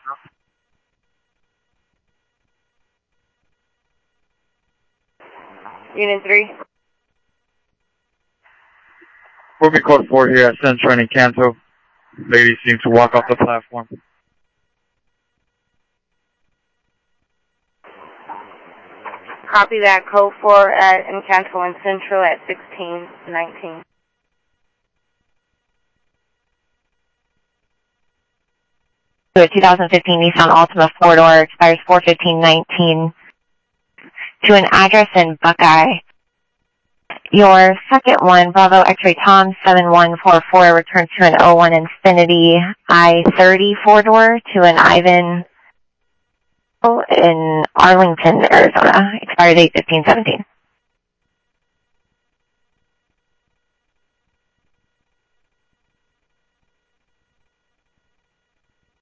Unit 3. Booking code 4 here at Central and Canto. Ladies seem to walk off the platform. Copy that. Code 4 at Encanto and Central at 1619. To a 2015 Nissan Altima 4-door, expires 4/15/19. To an address in Buckeye. Your second one, Bravo X-Ray Tom 7144, returns to an 01 Infiniti I-30 4-door to an Ivan in Arlington, Arizona. Expires 8/15/17.